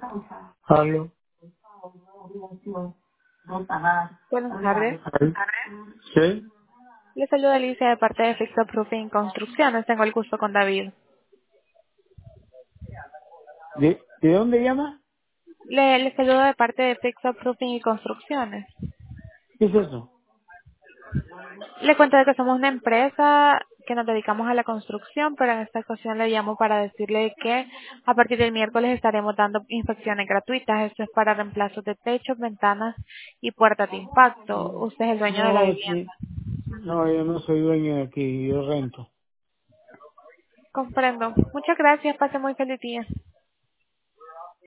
Aló. Buenas tardes. ¿Sí? Le saluda Alicia de parte de Fix Up Roofing Construcciones. Tengo el gusto con David. ¿De dónde llama? Le saludo de parte de Fix Up Roofing y Construcciones. ¿Qué es eso? Le cuento de que somos una empresa que nos dedicamos a la construcción, pero en esta ocasión le llamo para decirle que a partir del miércoles estaremos dando inspecciones gratuitas. Esto es para reemplazos de techos, ventanas y puertas de impacto. Usted es el dueño de la No, vivienda. sí. No, yo no soy dueño de aquí, yo rento. Comprendo. Muchas gracias. Pase muy feliz día.